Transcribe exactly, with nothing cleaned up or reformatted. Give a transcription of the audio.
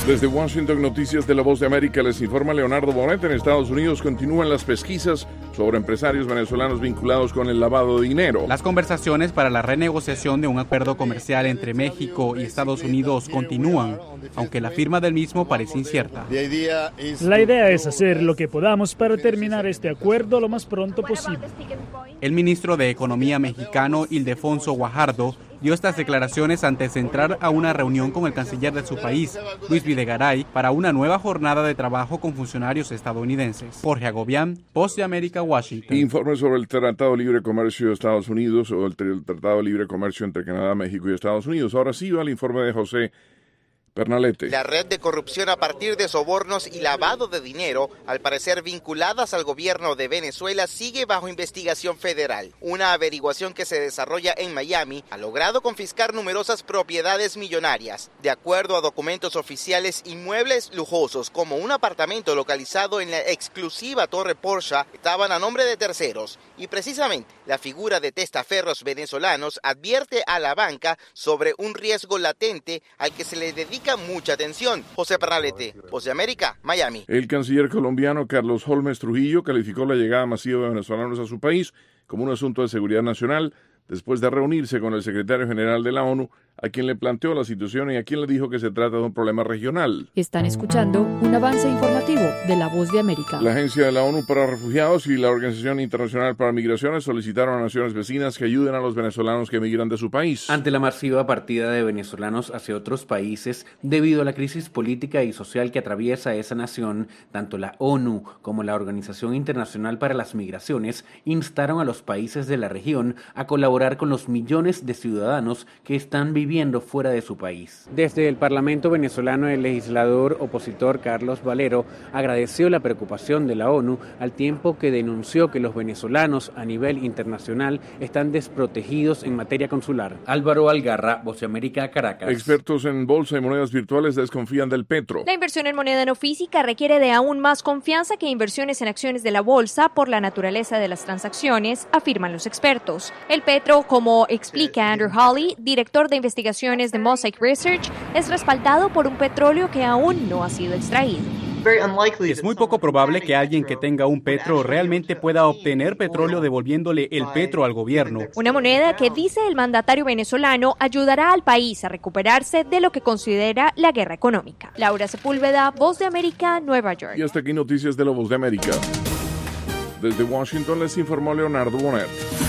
Desde Washington, Noticias de la Voz de América, les informa Leonardo Bonet. En Estados Unidos continúan las pesquisas sobre empresarios venezolanos vinculados con el lavado de dinero. Las conversaciones para la renegociación de un acuerdo comercial entre México y Estados Unidos continúan, aunque la firma del mismo parece incierta. La idea es hacer lo que podamos para terminar este acuerdo lo más pronto posible. El ministro de Economía mexicano, Ildefonso Guajardo, dio estas declaraciones antes de entrar a una reunión con el canciller de su país, Luis Videgaray, para una nueva jornada de trabajo con funcionarios estadounidenses. Jorge Agobián, Voz de América, Washington. Informe sobre el Tratado de Libre Comercio de Estados Unidos o el Tratado de Libre Comercio entre Canadá, México y Estados Unidos. Ahora sí va el informe de José Pernalete. La red de corrupción a partir de sobornos y lavado de dinero, al parecer vinculadas al gobierno de Venezuela, sigue bajo investigación federal. Una averiguación que se desarrolla en Miami ha logrado confiscar numerosas propiedades millonarias. De acuerdo a documentos oficiales, inmuebles lujosos como un apartamento localizado en la exclusiva Torre Porsche estaban a nombre de terceros. Y precisamente la figura de testaferros venezolanos advierte a la banca sobre un riesgo latente al que se le dedica mucha atención. José Pernalete, Voz de América, Miami. El canciller colombiano Carlos Holmes Trujillo calificó la llegada masiva de venezolanos a su país como un asunto de seguridad nacional después de reunirse con el secretario general de la ONU, a quien le planteó la situación y a quien le dijo que se trata de un problema regional. Están escuchando un avance informativo de La Voz de América. La Agencia de la ONU para Refugiados y la Organización Internacional para Migraciones solicitaron a naciones vecinas que ayuden a los venezolanos que emigran de su país. Ante la masiva partida de venezolanos hacia otros países, debido a la crisis política y social que atraviesa esa nación, tanto la ONU como la Organización Internacional para las Migraciones instaron a los países de la región a colaborar con los millones de ciudadanos que están viviendo viviendo fuera de su país. Desde el Parlamento venezolano, el legislador opositor Carlos Valero agradeció la preocupación de la ONU al tiempo que denunció que los venezolanos a nivel internacional están desprotegidos en materia consular. Álvaro Algarra, Voz de América, Caracas. Expertos en bolsa y monedas virtuales desconfían del petro. La inversión en moneda no física requiere de aún más confianza que inversiones en acciones de la bolsa por la naturaleza de las transacciones, afirman los expertos. El petro, como explica Andrew Hawley, director de investigación investigaciones de Mosaic Research, es respaldado por un petróleo que aún no ha sido extraído. Es muy poco probable que alguien que tenga un petro realmente pueda obtener petróleo devolviéndole el petro al gobierno. Una moneda que, dice el mandatario venezolano, ayudará al país a recuperarse de lo que considera la guerra económica. Laura Sepúlveda, Voz de América, Nueva York. Y hasta aquí noticias de la Voz de América. Desde Washington les informó Leonardo Bonet.